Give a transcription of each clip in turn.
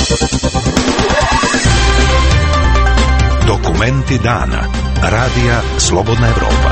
Dokumenti dana. Radija Slobodna Evropa.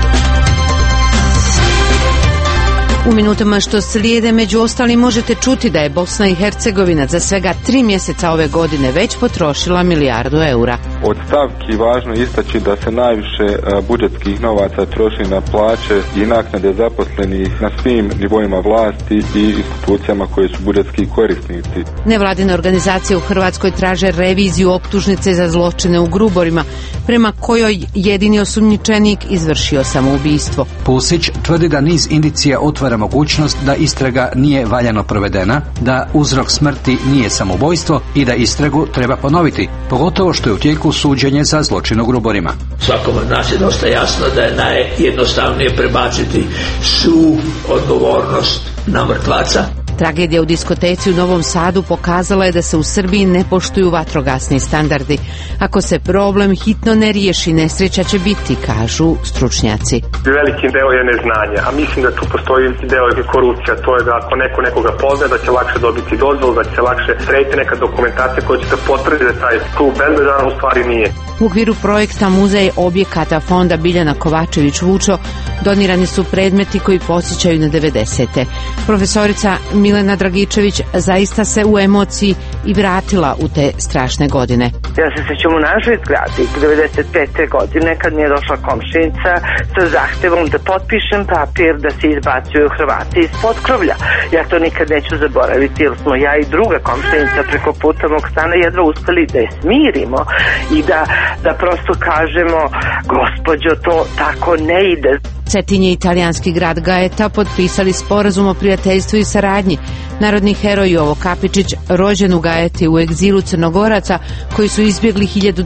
U minutama što slijede, među ostalim, možete čuti da je Bosna i Hercegovina za svega 3 mjeseca ove godine već potrošila €1 milijardu. Od stavki važno istaći da se najviše budžetskih novaca troši na plaće i naknade zaposlenih na svim nivoima vlasti i institucijama koje su budžetski korisnici. Nevladine organizacije u Hrvatskoj traže reviziju optužnice za zločine u Gruborima, prema kojoj jedini osumnjičenik izvršio samoubistvo. Pusić tvrdi da niz indicija otvara mogućnost da istraga nije valjano provedena, da uzrok smrti nije samoubojstvo i da istragu treba ponoviti, pogotovo što je u tijeku suđenje za zločin u Gruborima. Svakom od nas je dosta jasno da je najjednostavnije prebaciti svu odgovornost na mrtvaca. Tragedija u diskoteci u Novom Sadu pokazala je da se u Srbiji ne poštuju vatrogasni standardi. Ako se problem hitno ne riješi, nesreća će biti, kažu stručnjaci. Veliki deo je neznanje, a mislim da tu postoji deo je korupcija. To je da ako neko nekoga pozna, da će lakše dobiti dozvolu, da će lakše srediti neka dokumentacija koja će da potvrdi da taj klub bezbedan u stvari nije. U okviru projekta Muzej objekata fonda Biljana Kovačević-Vučo donirani su predmeti koji podsjećaju na 90. Profesorica Milena Dragičević zaista se u emociji i vratila u te strašne godine. Ja se sjećam u našoj zgradi 95. godine kad mi je došla komšinica sa zahtevom da potpišem papir da se izbacuju Hrvati iz potkrovlja. Ja to nikad neću zaboraviti jer smo ja i druga komšinica preko puta mog stana jedva uspeli da je smirimo i da prosto kažemo, gospođo, to tako ne ide. Cetin je italijanski grad Gaeta potpisali sporazum o prijateljstvu i saradnji. Narodni heroj Jovo Kapičić, rođen u Gaeti u egzilu Crnogoraca koji su izbjegli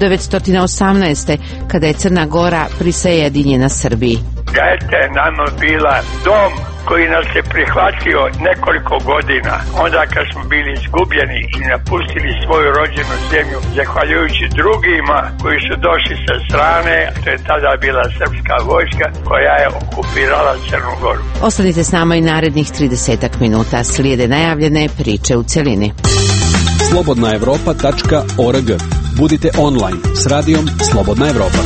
1918. kada je Crna Gora prisajedinjena Srbiji. Gaeta je nama bila dom koji nas je prihvatio nekoliko godina, onda kad smo bili izgubljeni i napustili svoju rođenu zemlju, zahvaljujući drugima koji su došli sa strane, to je tada bila srpska vojska koja je okupirala Crnu Goru. Ostanite s nama i narednih 30 minuta, slijede najavljene priče u cjelini. slobodnaevropa.org. Budite online s radijom Slobodna Evropa.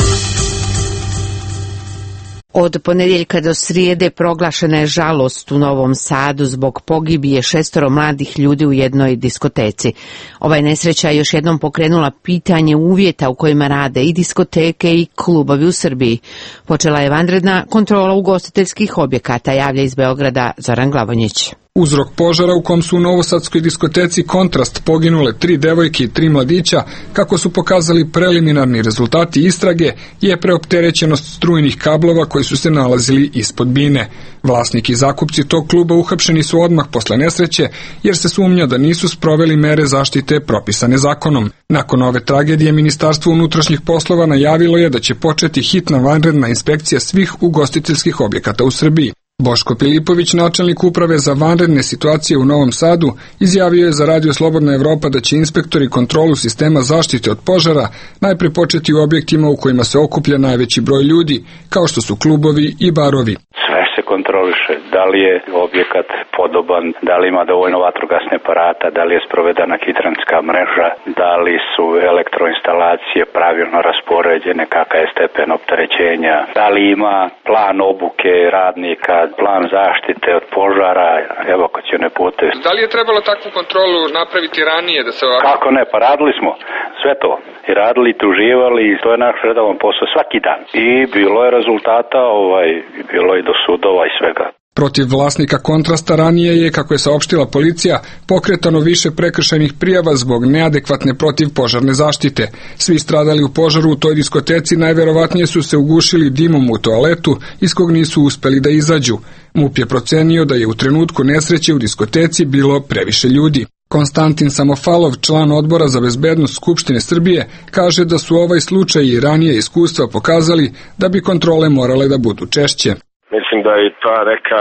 Od ponedjeljka do srijede proglašena je žalost u Novom Sadu zbog pogibije 6 mladih ljudi u jednoj diskoteci. Ova nesreća je još jednom pokrenula pitanje uvjeta u kojima rade i diskoteke i klubovi u Srbiji. Počela je vanredna kontrola ugostiteljskih objekata, javlja iz Beograda Zoran Glavonjić. Uzrok požara u kom su u novosadskoj diskoteci Kontrast poginule 3 devojke i 3 mladića, kako su pokazali preliminarni rezultati istrage, je preopterećenost strujnih kablova koji su se nalazili ispod bine. Vlasnik i zakupci tog kluba uhapšeni su odmah posle nesreće, jer se sumnja da nisu sproveli mere zaštite propisane zakonom. Nakon ove tragedije, Ministarstvo unutrašnjih poslova najavilo je da će početi hitna vanredna inspekcija svih ugostiteljskih objekata u Srbiji. Boško Pilipović, načelnik uprave za vanredne situacije u Novom Sadu, izjavio je za Radio Slobodna Evropa da će inspektori kontrolu sistema zaštite od požara najprije početi u objektima u kojima se okuplja najveći broj ljudi, kao što su klubovi i barovi. Sve se kontroliše, da li je objekat podoban, da li ima dovoljno vatrogasne aparata, da li je sprovedena hidrantska mreža, da li su elektroinstalacije pravilno raspoređene, kakav je stepen opterećenja, da li ima plan obuke radnika, plan zaštite od požara, evakuacione puteve. Da li je trebalo takvu kontrolu napraviti ranije da se ovako... Kako ne, pa radili smo sve to. I radili, i tuživali, i to je naš redovan posao svaki dan. I bilo je rezultata, bilo je do sudova i svega. Protiv vlasnika Kontrasta ranije je, kako je saopštila policija, pokretano više prekršajnih prijava zbog neadekvatne protivpožarne zaštite. Svi stradali u požaru u toj diskoteci najverovatnije su se ugušili dimom u toaletu iz kog nisu uspeli da izađu. MUP je procenio da je u trenutku nesreće u diskoteci bilo previše ljudi. Konstantin Samofalov, član odbora za bezbednost Skupštine Srbije, kaže da su ovaj slučaj i ranije iskustva pokazali da bi kontrole morale da budu češće. Mislim da je ta neka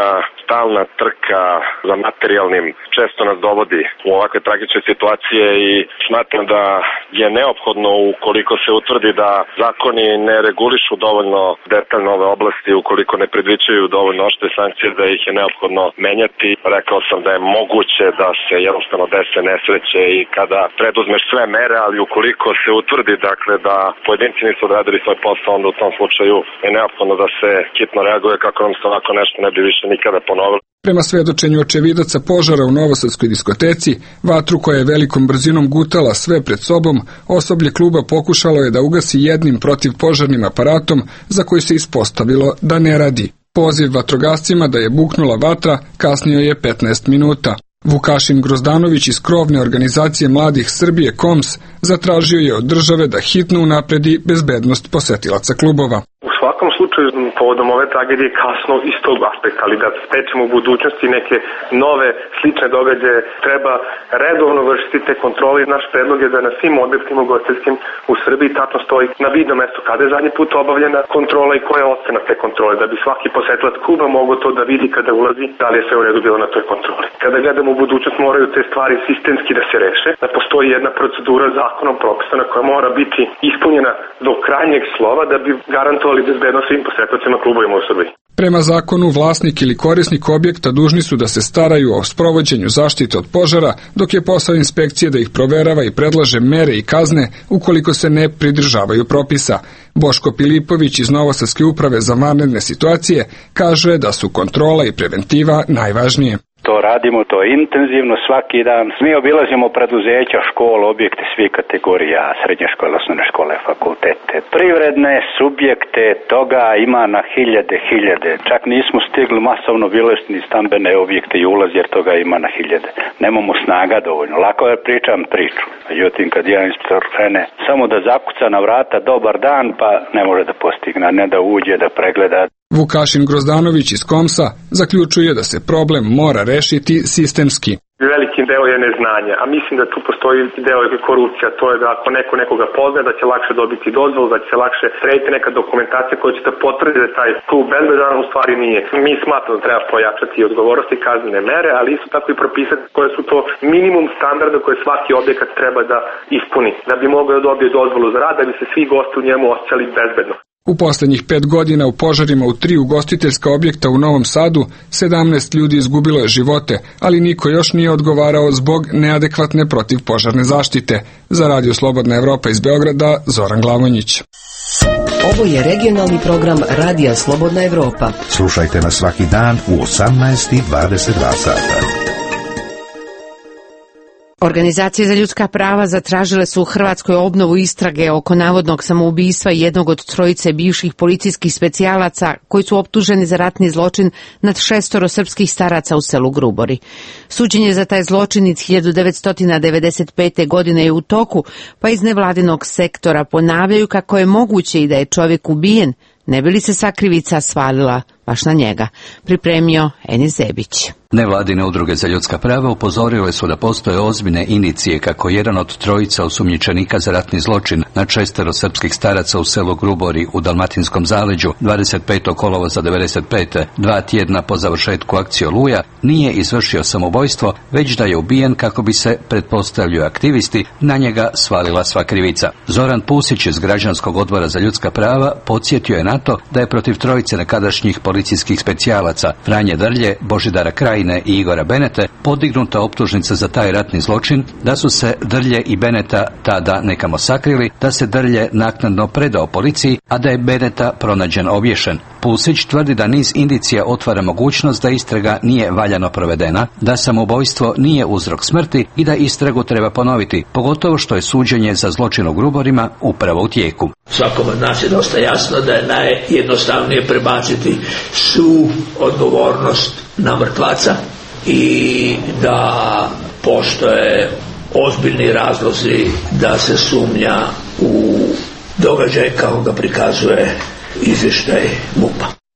stalna trka za materijalnim često nas dovodi u ovakve tragične situacije i smatram da je neophodno, ukoliko se utvrdi da zakoni ne regulišu dovoljno detaljno ove oblasti, ukoliko ne predviđaju dovoljno oštre sankcije, da ih je neophodno menjati. Rekao sam da je moguće da se jednostavno dese nesreće i kada preduzmeš sve mere, ali ukoliko se utvrdi dakle da pojedinci nisu odradili svoj posao, onda u tom slučaju je neophodno da se hitno reaguje kako nam se ovako nešto ne bi više nikada ponovilo. Prema svedočenju očevidaca požara u novosadskoj diskoteci, vatru koja je velikom brzinom gutala sve pred sobom, osoblje kluba pokušalo je da ugasi jednim protivpožarnim aparatom za koji se ispostavilo da ne radi. Poziv vatrogascima da je buknula vatra kasnio je 15 minuta. Vukašin Grozdanović iz krovne organizacije mladih Srbije KOMS zatražio je od države da hitno unapredi bezbednost posetilaca klubova. U svakom slučaju, povodom ove tragedije kasno iz tog aspekta, ali da sprečimo u budućnosti neke nove slične događaje, treba redovno vršiti te kontrole. Naš predlog je da na svim objektima ugostiteljskim u Srbiji tačno stoji na vidnom mestu kada je zadnji put obavljena kontrola i koja je ocena te kontrole, da bi svaki posetilac kluba mogao to da vidi kada ulazi, da li je sve u redu bilo na toj kontroli. Kada gledamo u budućnost, moraju te stvari sistemski da se reše, da postoji jedna procedura zakonom propisana koja mora biti ispunjena do krajnjeg slova da bi garantovali bezbednost svim posetiocima klubovima u Srbiji. Prema zakonu, vlasnik ili korisnik objekta dužni su da se staraju o sprovođenju zaštite od požara, dok je posao inspekcije da ih proverava i predlaže mere i kazne ukoliko se ne pridržavaju propisa. Boško Pilipović iz Novosadske uprave za vanredne situacije kaže da su kontrola i preventiva najvažnije. To radimo, to intenzivno svaki dan. Mi obilazimo preduzeća, škole, objekte svih kategorija, srednje škole, osnovne škole, fakultete. Privredne subjekte, toga ima na hiljade. Čak nismo stigli masovno obilaziti ni stambene objekte i ulaz, jer toga ima na hiljade. Nemamo snaga dovoljno. Lako je pričam priču. Međutim, kad jedan inspektor krene samo da zakuca na vrata dobar dan, pa ne može da postigne, ne da uđe, da pregleda. Vukašin Grozdanović iz KOMS-a zaključuje da se problem mora rešiti sistemski. Veliki deo je neznanje, a mislim da tu postoji deo korupcija, to je da ako neko nekoga pozna, da će lakše dobiti dozvolu, da će se lakše srediti neka dokumentacija koja će da potvrdi da taj klub bezbedan u stvari nije. Mi smatramo da treba pojačati odgovornosti i kaznene mere, ali isto tako i propisati koje su to minimum standarda koje svaki objekat treba da ispuni, da bi mogao da dobije dozvolu za rad, da bi se svi gosti u njemu osjećali bezbedno. U poslednjih 5 godina u požarima u 3 ugostiteljska objekta u Novom Sadu 17 ljudi izgubilo je živote, ali niko još nije odgovarao zbog neadekvatne protivpožarne zaštite. Za Radio Slobodna Evropa iz Beograda, Zoran Glavonjić. Ovo je regionalni program Radija Slobodna Evropa. Slušajte nas svaki dan u 18:22 sata. Organizacije za ljudska prava zatražile su u Hrvatskoj obnovu istrage oko navodnog samoubistva jednog od trojice bivših policijskih specijalaca koji su optuženi za ratni zločin nad 6 srpskih staraca u selu Grubori. Suđenje za taj zločin iz 1995. godine je u toku, pa iz nevladinog sektora ponavljaju kako je moguće i da je čovjek ubijen, ne bi li se sva krivica svalila baš na njega. Pripremio Enis Zebić. Nevladine udruge za ljudska prava upozorile su da postoje ozbiljne indicije kako jedan od trojica osumnjičenika za ratni zločin nad 6 srpskih staraca u selu Grubori u Dalmatinskom zaleđu 25. kolovoza 95. 2 tjedna po završetku akcije Oluja nije izvršio samobojstvo, već da je ubijen kako bi se, pretpostavljaju aktivisti, na njega svalila sva krivica. Zoran Pusić iz Građanskog odbora za ljudska prava podsjetio je na to da je protiv trojice nekadašnjih policijskih specijalaca Franje Drlje, Božidara Krajine i Igora Benete podignuta optužnica za taj ratni zločin, da su se Drlje i Beneta tada nekamo sakrili, da se Drlje naknadno predao policiji, a da je Beneta pronađen obješen. Pusić tvrdi da niz indicija otvara mogućnost da istraga nije valjano provedena, da samobojstvo nije uzrok smrti i da istragu treba ponoviti, pogotovo što je suđenje za zločin u Gruborima upravo u tijeku. Svakom od nas je dosta jasno da je najjednostavnije prebaciti svu odgovornost na mrtvaca i da postoje ozbiljni razlozi da se sumnja u događaj kako ga prikazuje izvještaj MUP-a.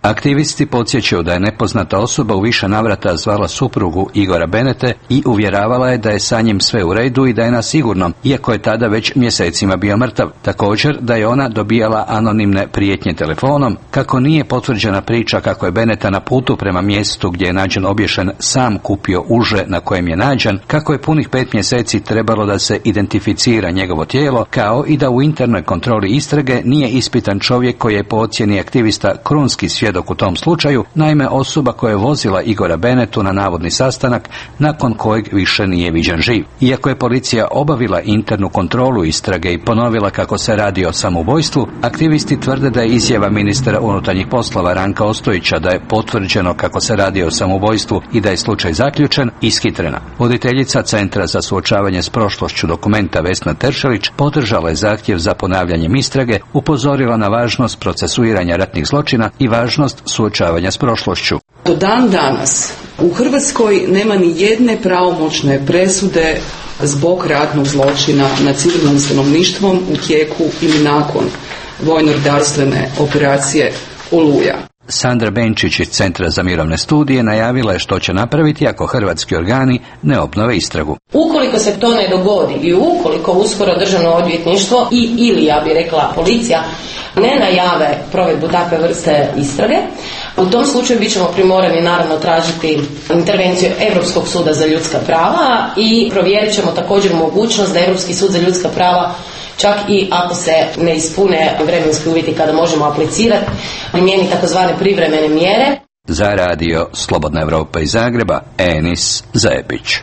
Aktivisti podsjećaju da je nepoznata osoba u više navrata zvala suprugu Igora Benete i uvjeravala je da je sa njim sve u redu i da je na sigurnom, iako je tada već mjesecima bio mrtav. Također da je ona dobijala anonimne prijetnje telefonom, kako nije potvrđena priča kako je Beneta na putu prema mjestu gdje je nađen obješen sam kupio uže na kojem je nađen, kako je punih 5 mjeseci trebalo da se identificira njegovo tijelo, kao i da u internoj kontroli istrage nije ispitan čovjek koji je po ocjeni aktivista krunski svjedok u tom slučaju, naime osoba koja je vozila Igora Benetu na navodni sastanak nakon kojeg više nije viđen živ. Iako je policija obavila internu kontrolu istrage i ponovila kako se radi o samoubojstvu, aktivisti tvrde da je izjava ministra unutarnjih poslova Ranka Ostojića da je potvrđeno kako se radi o samoubojstvu i da je slučaj zaključen ishitrena. Voditeljica Centra za suočavanje s prošlošću Dokumenta Vesna Teršelić podržala je zahtjev za ponavljanjem istrage, upozorila na važnost procesuiranja ratnih zločina i važnost suočavanja s prošlošću. Do dan danas u Hrvatskoj nema ni jedne pravomoćne presude zbog ratnog zločina nad civilnim stanovništvom u tijeku ili nakon vojno-redarstvene operacije Oluja. Sandra Benčić iz Centra za mirovne studije najavila je što će napraviti ako hrvatski organi ne obnove istragu. Ukoliko se to ne dogodi i ukoliko uskoro državno odvjetništvo ili ja bih rekla policija ne najave provedbu takve vrste istrage, u tom slučaju bit ćemo primorani naravno tražiti intervenciju Europskog suda za ljudska prava i provjerit ćemo također mogućnost da Europski sud za ljudska prava, čak i ako se ne ispune vremenski uvjeti kada možemo aplicirati, primijeni takozvane privremene mjere. Za radio Slobodna Europa iz Zagreba, Enis Zajepić.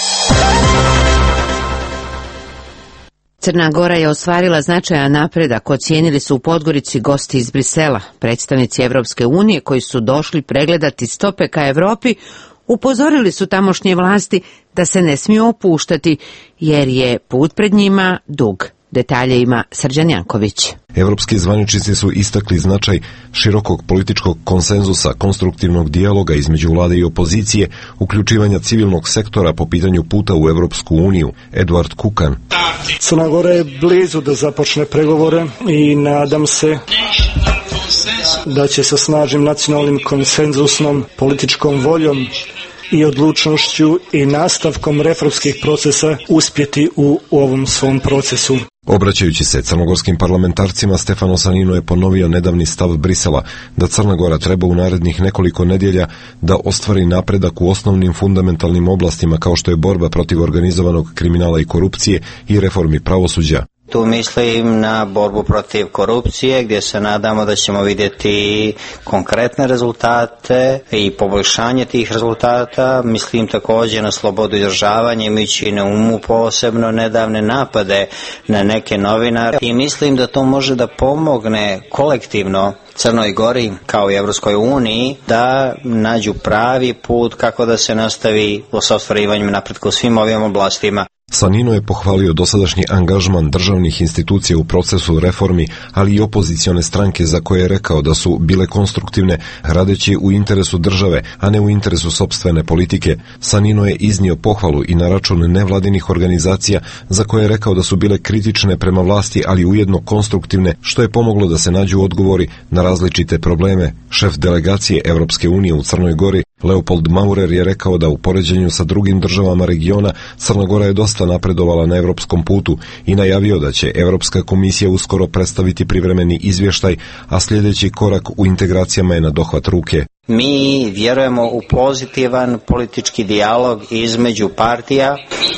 Crna Gora je ostvarila značajan napredak, ocijenili su u Podgorici gosti iz Brisela. Predstavnici Evropske unije koji su došli pregledati stope ka Europi upozorili su tamošnje vlasti da se ne smiju opuštati jer je put pred njima dug. Detalje ima Srđan Janković. Evropski zvaničnici su istakli značaj širokog političkog konsenzusa, konstruktivnog dijaloga između vlade i opozicije, uključivanja civilnog sektora po pitanju puta u Evropsku uniju. Eduard Kukan. Crna Gora je blizu da započne pregovore i nadam se da će sa snažnim nacionalnim konsenzusom, političkom voljom i odlučnošću i nastavkom reformskih procesa uspjeti u ovom svom procesu. Obraćajući se crnogorskim parlamentarcima, Stefano Sanino je ponovio nedavni stav Brisela da Crna Gora treba u narednih nekoliko nedjelja da ostvari napredak u osnovnim fundamentalnim oblastima kao što je borba protiv organizovanog kriminala i korupcije i reformi pravosuđa. Tu mislim na borbu protiv korupcije gdje se nadamo da ćemo vidjeti konkretne rezultate i poboljšanje tih rezultata. Mislim također na slobodu izražavanja imajući na umu posebno nedavne napade na neke novinare i mislim da to može da pomogne kolektivno Crnoj Gori kao i Evropskoj uniji da nađu pravi put kako da se nastavi sa ostvarivanjem napretka u svim ovim oblastima. Sanino je pohvalio dosadašnji angažman državnih institucija u procesu reformi, ali i opozicione stranke za koje je rekao da su bile konstruktivne, radeći u interesu države, a ne u interesu sopstvene politike. Sanino je iznio pohvalu i na račun nevladinih organizacija za koje je rekao da su bile kritične prema vlasti, ali ujedno konstruktivne, što je pomoglo da se nađu odgovori na različite probleme. Šef delegacije Evropske unije u Crnoj Gori, Leopold Maurer, je rekao da u poređenju sa drugim državama regiona Crna Gora je dosta napredovala na evropskom putu i najavio da će Evropska komisija uskoro predstaviti privremeni izvještaj, a sljedeći korak u integracijama je na dohvat ruke. Mi vjerujemo u pozitivan politički dijalog između partija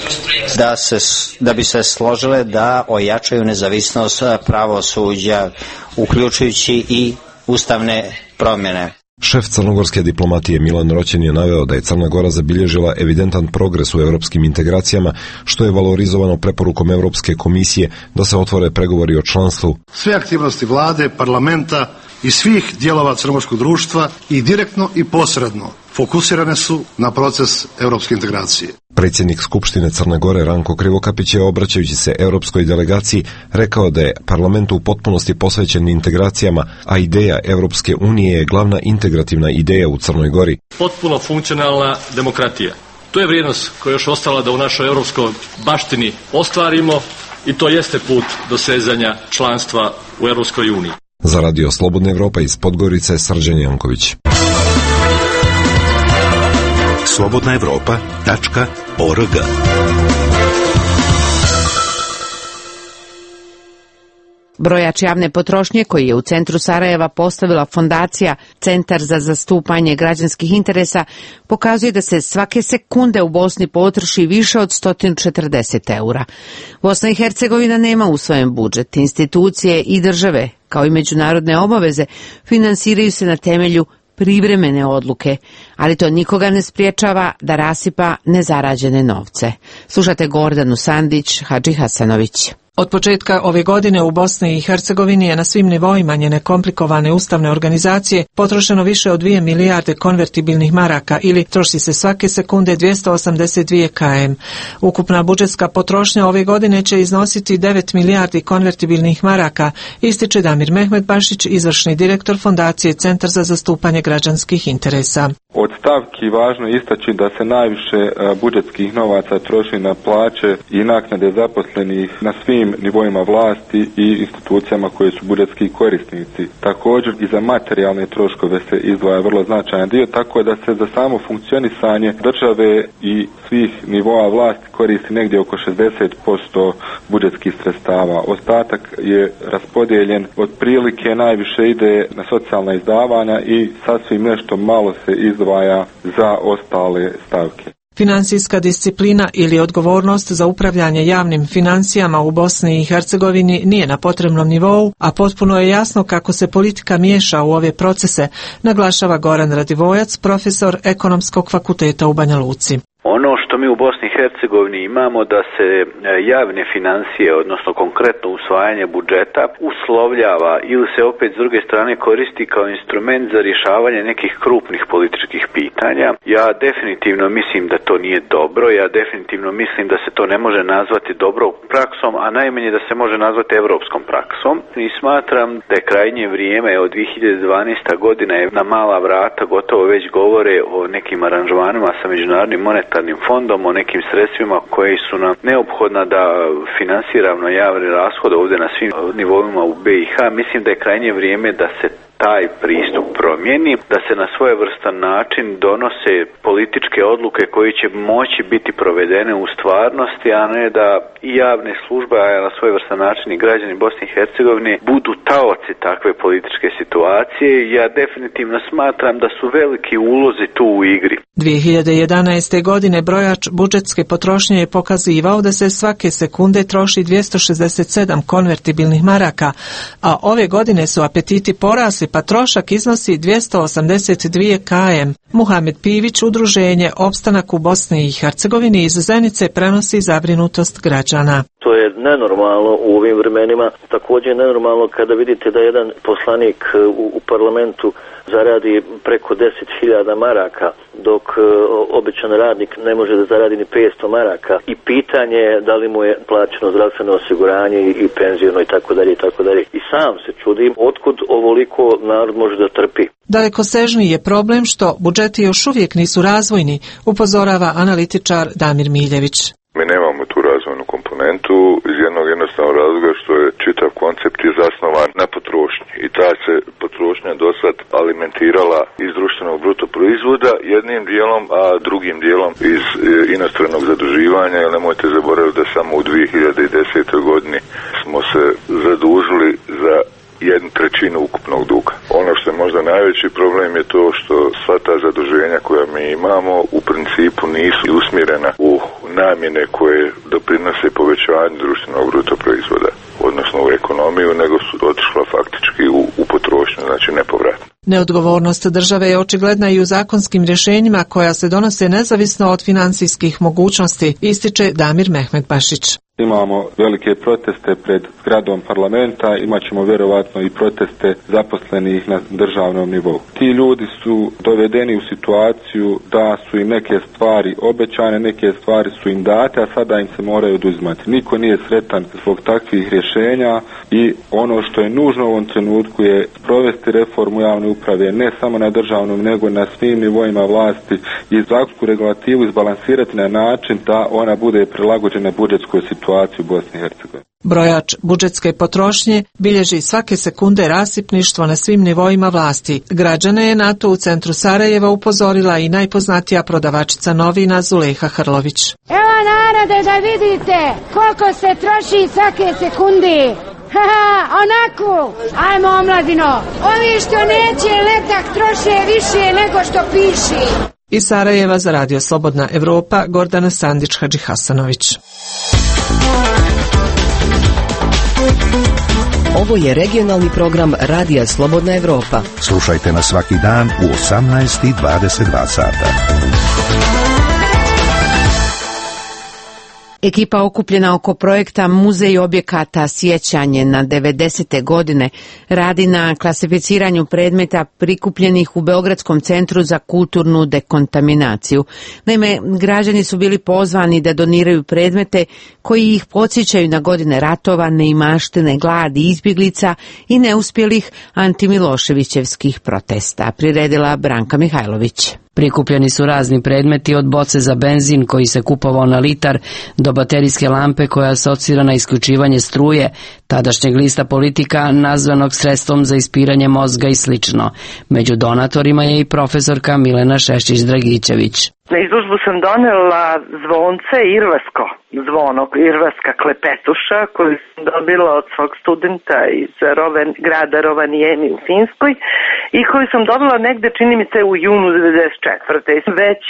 da bi se složile da ojačaju nezavisnost pravosuđa, uključujući i ustavne promjene. Šef crnogorske diplomatije Milan Roćen je naveo da je Crna Gora zabilježila evidentan progres u europskim integracijama, što je valorizovano preporukom Europske komisije da se otvore pregovori o članstvu. Sve aktivnosti vlade, parlamenta i svih dijelova crnogorskog društva i direktno i posredno fokusirane su na proces europske integracije. Predsjednik Skupštine Crne Gore Ranko Krivokapić je, obraćajući se europskoj delegaciji, rekao da je parlament u potpunosti posvećen integracijama, a ideja Europske unije je glavna integrativna ideja u Crnoj Gori. Potpuno funkcionalna demokratija. To je vrijednost koja je još ostala da u našoj europskoj baštini ostvarimo i to jeste put dosezanja članstva u Europskoj uniji. Za Radio Slobodna Evropa iz Podgorice, Srđan Janković. slobodnaevropa.org. Brojač javne potrošnje koji je u centru Sarajeva postavila fondacija Centar za zastupanje građanskih interesa pokazuje da se svake sekunde u Bosni potroši više od 140 eura. Bosna i Hercegovina nema usvojen budžet. Institucije i države, kao i međunarodne obaveze, finansiraju se na temelju privremene odluke, ali to nikoga ne spriječava da rasipa nezarađene novce. Slušate Gordanu Sandić, Hadži Hasanović. Od početka ove godine u Bosni i Hercegovini je na svim nivoima njene komplikovane ustavne organizacije potrošeno više od 2 milijarde konvertibilnih maraka ili troši se svake sekunde 282 km. Ukupna budžetska potrošnja ove godine će iznositi 9 milijardi konvertibilnih maraka, ističe Damir Mehmetbašić, izvršni direktor fondacije Centar za zastupanje građanskih interesa. Od stavki važno istaći da se najviše budžetskih novaca troši na plaće i naknade zaposlenih na svim nivoima vlasti i institucijama koje su budžetski korisnici. Također i za materijalne troškove se izdvaja vrlo značajan dio, tako da se za samo funkcionisanje države i svih nivoa vlasti koristi negdje oko 60% budžetskih sredstava. Ostatak je raspodijeljen, otprilike najviše ide na socijalna izdavanja i sasvim nešto malo se izdvaja za ostale stavke. Financijska disciplina ili odgovornost za upravljanje javnim financijama u Bosni i Hercegovini nije na potrebnom nivou, a potpuno je jasno kako se politika miješa u ove procese, naglašava Goran Radivojac, profesor Ekonomskog fakulteta u Banja Luci. Ono što mi u Bosni i Hercegovini imamo da se javne financije, odnosno konkretno usvajanje budžeta, uslovljava ili se opet s druge strane koristi kao instrument za rješavanje nekih krupnih političkih pitanja. Ja definitivno mislim da to nije dobro, ja definitivno mislim da se to ne može nazvati dobrom praksom, a najmanje da se može nazvati evropskom praksom. I smatram da je krajnje vrijeme, od 2012. godina je na mala vrata gotovo već govore o nekim aranžmanima sa Međunarodnim monetarnim fondom, o nekim sredstvima koje su nam neophodna da finansiramo javne rashode ovdje na svim nivoima u BiH. Mislim da je krajnje vrijeme da se taj pristup promijeni, da se na svojevrstan način donose političke odluke koje će moći biti provedene u stvarnosti, a ne da i javne službe, a na svojevrstan način i građani Bosne i Hercegovine budu taoci takve političke situacije. Ja definitivno smatram da su veliki ulozi tu u igri. 2011. godine brojač budžetske potrošnje je pokazivao da se svake sekunde troši 267 konvertibilnih maraka, a ove godine su apetiti porasli pa trošak iznosi 282 km. Muhamed Pivić, udruženje Opstanak u Bosni i Hercegovini iz Zenice, prenosi zabrinutost građana. To je nenormalno u ovim vremenima, također nenormalno kada vidite da jedan poslanik u parlamentu zaradi preko 10.000 maraka, dok običan radnik ne može da zaradi ni 500 maraka. I pitanje je da li mu je plaćeno zdravstveno osiguranje i penzijno i tako dalje i tako dalje. I sam se čudim otkud ovoliko narod može da trpi. Dalekosežniji je problem što budžeti još uvijek nisu razvojni, upozorava analitičar Damir Miljević. Mi nemamo tu razvojnu komponentu iz jednog jednostavnog razloga što je čitav koncept je zasnovan na potrošnji i ta se potrošnja dosad alimentirala iz društvenog bruto proizvoda jednim dijelom, a drugim dijelom iz inostranog zaduživanja, jer nemojte zaboraviti da samo u 2010. godini smo se zadužili za 1/3 ukupnog duga. Ono što je možda najveći problem je to što sva ta zaduženja koja mi imamo u principu nisu usmjerena u namjene koje doprinose povećanju društvenog bruto proizvoda, odnosno u ekonomiju, nego su otišla faktički u potrošnju, znači nepovratno. Neodgovornost države je očigledna i u zakonskim rješenjima koja se donose nezavisno od financijskih mogućnosti, ističe Damir Mehmetbašić. Imamo velike proteste pred zgradom parlamenta, imat ćemo vjerovatno i proteste zaposlenih na državnom nivou. Ti ljudi su dovedeni u situaciju da su im neke stvari obećane, neke stvari su im date, a sada im se moraju oduzimati. Niko nije sretan zbog takvih rješenja i ono što je nužno u ovom trenutku je provesti reformu javne uprave, ne samo na državnom, nego na svim nivoima vlasti i zakonsku regulativu izbalansirati na način da ona bude prilagođena budžetskoj situaciji. situaciju u Bosni i Hercegovini. Brojač budžetske potrošnje bilježi svake sekunde rasipništvo na svim nivoima vlasti. Građane je na to u centru Sarajeva upozorila i najpoznatija prodavačica novina Zulejha Hrlović. Evo narode da vidite koliko se troši svake sekunde. Onako, ajmo omladino, ovi što neće letak troše više nego što piši. Iz Sarajeva za Radio Slobodna Evropa, Gordana Sandić Hadžihasanović. Ovo je regionalni program Radija Slobodna Evropa. Slušajte nas svaki dan u 18:22 sata. Ekipa okupljena oko projekta Muzej objekata sjećanje na 90. godine radi na klasificiranju predmeta prikupljenih u Beogradskom centru za kulturnu dekontaminaciju. Naime, građani su bili pozvani da doniraju predmete koji ih podsjećaju na godine ratova, neimaštine, gladi, izbjeglica i neuspjelih antimiloševićevskih protesta, priredila Branka Mihajlović. Prikupljeni su razni predmeti od boce za benzin koji se kupovao na litar do baterijske lampe koja asocira na isključivanje struje, tadašnjeg lista Politika nazvanog sredstvom za ispiranje mozga i slično. Među donatorima je i profesorka Milena Šešić-Dragičević. Na izložbu sam donela zvonce irvasko, zvono irvaska klepetuša koju sam dobila od svog studenta iz grada Rovaniemi u Finskoj i koju sam dobila negde, čini mi se, u junu 94. Već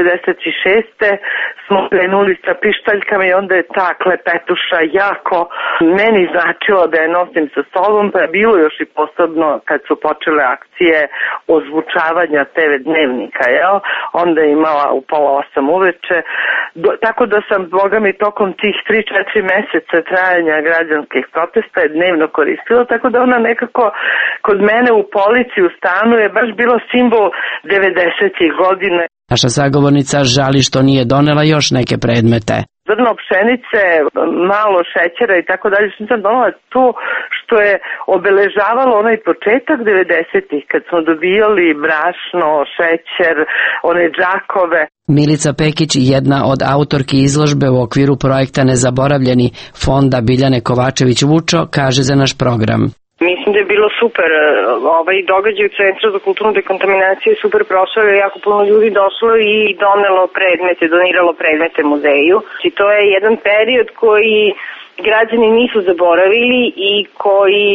96. smo krenuli sa pištaljkama i onda je ta klepetuša jako meni značila da je nosim sa sobom, pa je bilo još i posebno kad su počele akcije ozvučavanja TV dnevnika, jel? Onda je imala u 7:30 uveče, tako da sam, boga mi, tokom tih 3-4 meseca trajanja građanskih protesta je dnevno koristila, tako da ona nekako kod mene u polici u stanu je baš bilo simbol 90-ih godina. Naša sagovornica žali što nije donela još neke predmete. Zrno pšenice, malo šećera i tako dalje, što sam donela to što je obeležavalo onaj početak 90-ih, kad smo dobijali brašno, šećer, one džakove. Milica Pekić, jedna od autorki izložbe u okviru projekta Nezaboravljeni fonda Biljane Kovačević-Vučo, kaže za naš program. Mislim da je bilo super, ovaj događaj u Centru za kulturnu dekontaminaciju je super prošao, je jako puno ljudi došlo i donelo predmete, doniralo predmete muzeju. I to je jedan period koji građani nisu zaboravili i koji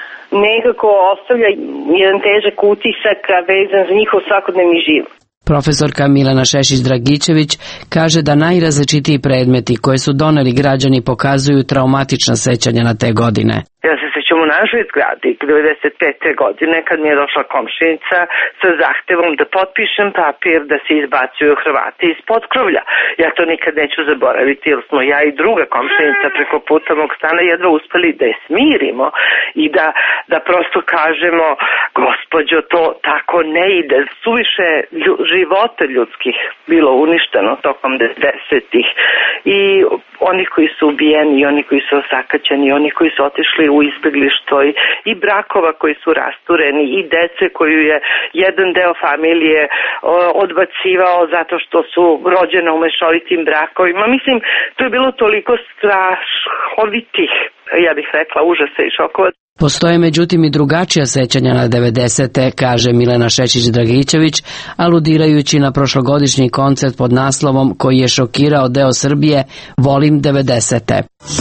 nekako ostavlja jedan težak utisak vezan za njihov svakodnevni život. Profesorka Milena Šešić-Dragičević kaže da najrazličitiji predmeti koje su doneli građani pokazuju traumatična sećanja na te godine. Ja se sećam u našoj zgradi 95. godine kad mi je došla komšinica sa zahtevom da potpišem papir da se izbacuju Hrvati iz potkrovlja. Ja to nikad neću zaboraviti jer smo ja i druga komšinica preko puta mog stana jedva uspeli da je smirimo i da prosto kažemo, gospođo, to tako ne ide. Suviše života ljudskih bilo uništeno tokom 90-ih i oni koji su ubijeni, i oni koji su osakaćeni, i oni koji su otišli u izbjeglištvo i brakova koji su rastureni i dece koju je jedan deo familije odbacivao zato što su rođena u mešovitim brakovima. Mislim, to je bilo toliko strahovitih, ja bih rekla, užasa i šokova. Postoje međutim i drugačija sećanja na 90. kaže Milena Šešić-Dragičević, aludirajući na prošlogodišnji koncert pod naslovom koji je šokirao deo Srbije Volim 90.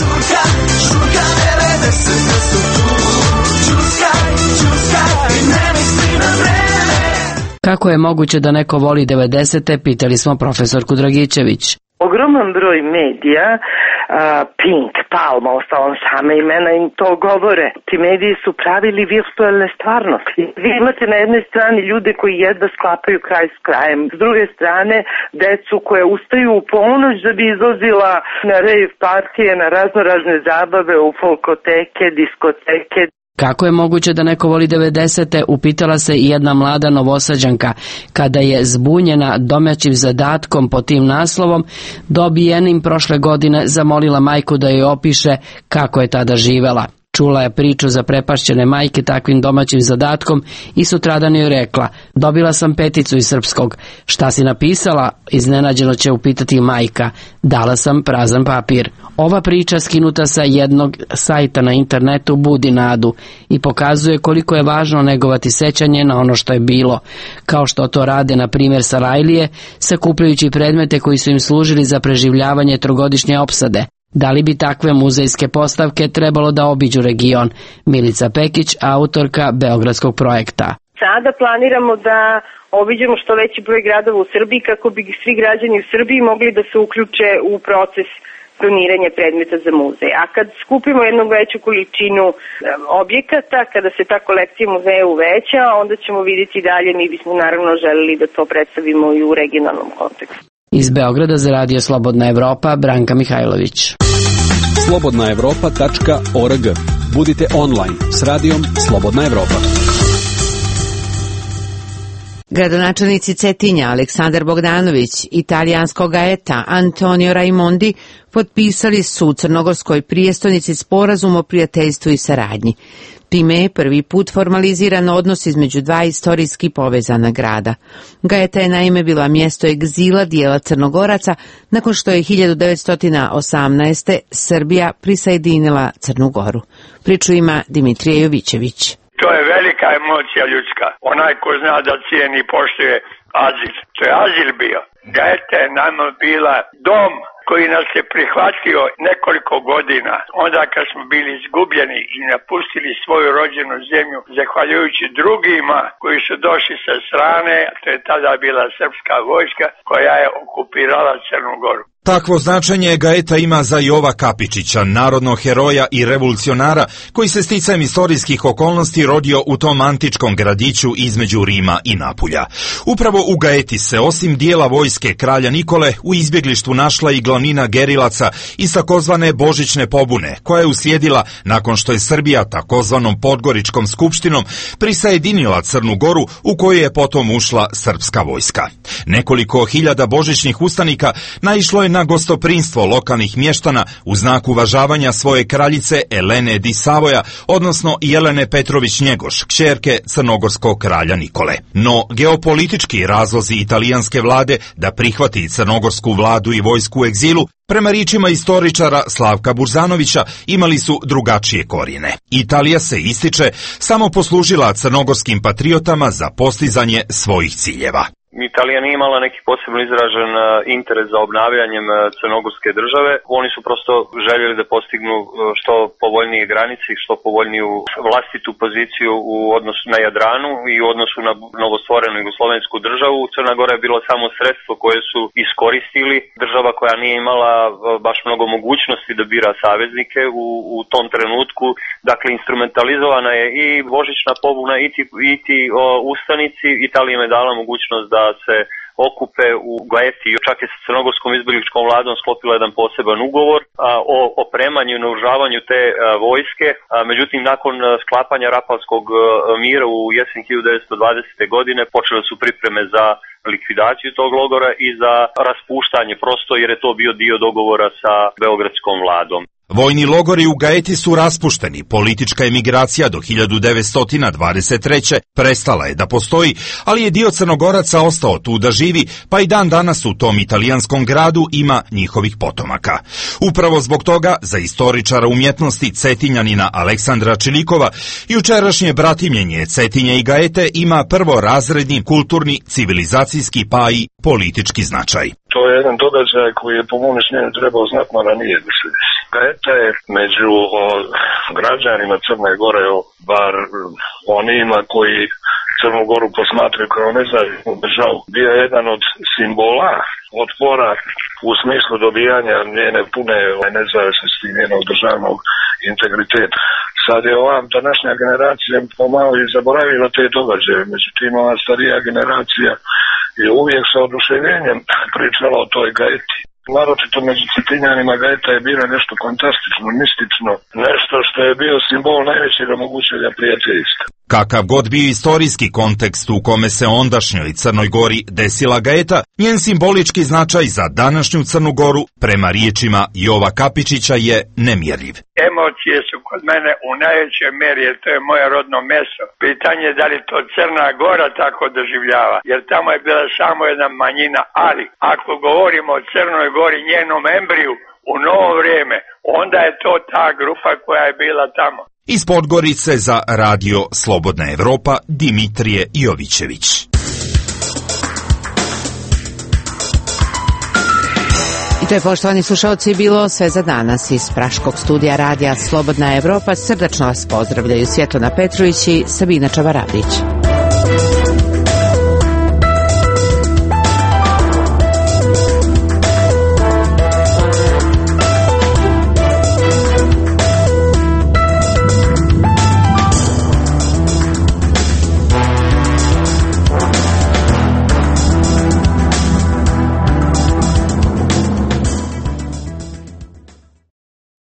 Kako je moguće da neko voli 90. pitali smo profesorku Dragičević. Ogroman broj medija, Pink, Palma, ostalom same imena im to govore. Ti mediji su pravili virtualne stvarnosti. Vi imate na jednoj strani ljude koji jedva sklapaju kraj s krajem. S druge strane, decu koje ustaju u ponoć da bi izlazila na rave partije, na razne zabave, u folkoteke, diskoteke. Kako je moguće da neko voli 90. upitala se i jedna mlada Novosađanka kada je zbunjena domaćim zadatkom pod tim naslovom, dobijenim prošle godine zamolila majku da joj opiše kako je tada živela. Čula je priču za prepašćene majke takvim domaćim zadatkom i sutradan joj rekla: dobila sam 5 iz srpskog. Šta si napisala? Iznenađeno će upitati majka. Dala sam prazan papir. Ova priča skinuta sa jednog sajta na internetu budi nadu i pokazuje koliko je važno negovati sećanje na ono što je bilo, kao što to rade na primjer Sarajlije, sakupljajući predmete koji su im služili za preživljavanje trogodišnje opsade. Da li bi takve muzejske postavke trebalo da obiđu region? Milica Pekić, autorka Beogradskog projekta. Sada planiramo da obiđemo što veći broj gradova u Srbiji kako bi svi građani u Srbiji mogli da se uključe u proces doniranja predmeta za muzej. A kad skupimo jednu veću količinu objekata, kada se ta kolekcija muzeja uveća, onda ćemo vidjeti dalje. Mi bismo naravno želeli da to predstavimo i u regionalnom kontekstu. Iz Beograda za Radio Slobodna Evropa, Branka Mihajlović. slobodnaevropa.org. Budite online s radijom Slobodna Evropa. Gradonačelnici Cetinja Aleksandar Bogdanović i talijanskog Gaeta Antonio Raimondi potpisali su u Crnogorskoj prijestolnici sporazum o prijateljstvu i saradnji. Time je prvi put formaliziran odnos između dva istorijski povezana grada. Gaeta je naime bila mjesto egzila dijela Crnogoraca nakon što je 1918. Srbija prisajedinila Crnu Goru. Priču ima Dimitrije Jovićević. To je velika emocija ljudska. Onaj ko zna da cijeni i poštuje azil. To je azil bio. Gaeta je nama bila dom koji nas je prihvatio nekoliko godina. Onda kad smo bili izgubljeni i napustili svoju rođenu zemlju, zahvaljujući drugima koji su došli sa strane, to je tada bila srpska vojska koja je okupirala Crnu Goru. Takvo značenje Gaeta ima za Jova Kapičića, narodnog heroja i revolucionara koji se sticajem istorijskih okolnosti rodio u tom antičkom gradiću između Rima i Napulja. Upravo u Gaeti se osim dijela vojske kralja Nikole u izbjeglištvu našla i glavnina gerilaca iz takozvane Božićne pobune, koja je uslijedila nakon što je Srbija takozvanom Podgoričkom skupštinom prisajedinila Crnu Goru u koju je potom ušla srpska vojska. Nekoliko hiljada božićnih ustanika naišlo je na gostoprinstvo lokalnih mještana u znak uvažavanja svoje kraljice Elene di Savoja, odnosno Jelene Petrović Njegoš, kćerke crnogorskog kralja Nikole. No, geopolitički razlozi italijanske vlade da prihvati crnogorsku vladu i vojsku u egzilu, prema riječima istoričara Slavka Burzanovića, imali su drugačije korijene. Italija se, ističe, samo poslužila crnogorskim patriotama za postizanje svojih ciljeva. Italija nije imala neki posebno izražen interes za obnavljanjem crnogorske države. Oni su prosto željeli da postignu što povoljnije granice i što povoljniju vlastitu poziciju u odnosu na Jadranu i u odnosu na novostvorenu jugoslovensku državu. Crna Gora je bilo samo sredstvo koje su iskoristili. Država koja nije imala baš mnogo mogućnosti da bira saveznike u tom trenutku. Dakle, instrumentalizovana je i božićna pobuna i ti ustanici. Italija je dala mogućnost da se okupe u Gaeti, čak je sa crnogorskom izbjegličkom vladom sklopila jedan poseban ugovor o opremanju i naoružavanju te vojske. Međutim, nakon sklapanja Rapalskog mira u jesen 1920. godine počele su pripreme za likvidaciju tog logora i za raspuštanje prosto, jer je to bio dio dogovora sa beogradskom vladom. Vojni logori u Gaeti su raspušteni, politička emigracija do 1923. prestala je da postoji, ali je dio Crnogoraca ostao tu da živi, pa i dan danas u tom italijanskom gradu ima njihovih potomaka. Upravo zbog toga, za istoričara umjetnosti Cetinjanina Aleksandra Čilikova, jučerašnje bratimljenje Cetinja i Gaete ima prvorazredni, kulturni, civilizacijski pa i politički značaj. To je jedan događaj koji je po mom mišljenju trebao znatno ranije da se desi. Gaeta je među građanima Crne Gore, bar onima koji Crnu Goru posmatraju kao nezavisnu državu, bio jedan od simbola otpora u smislu dobijanja njene pune nezavisnosti, njenog državnog integriteta. Sad je ova današnja generacija pomalo i zaboravila te događaje, međutim ova starija generacija je uvijek sa oduševljenjem pričala o toj Gaeti. Naročito među Cetinjanima Gaeta je bila nešto fantastično, mistično, nešto što je bio simbol najvećeg mogućega prijateljstva. Kakav god bio istorijski kontekst u kome se ondašnjoj Crnoj Gori desila Gaeta, njen simbolički značaj za današnju Crnu Goru, prema riječima Jova Kapičića, je nemjerljiv. Emocije su kod mene u najvećoj meri, jer to je moje rodno mesto. Pitanje je da li to Crna Gora tako doživljava, jer tamo je bila samo jedna manjina, ali ako govorimo o Crnoj Gori, njenom embriju, u novo vrijeme, onda je to ta grupa koja je bila tamo. Iz Podgorice za radio Slobodna Evropa, Dimitrije Jovićević. I to je, poštovani slušalci, bilo sve za danas. Iz praškog studija radija Slobodna Evropa srdačno vas pozdravljaju Svjetlana Petrović i Sabina Čavaravić.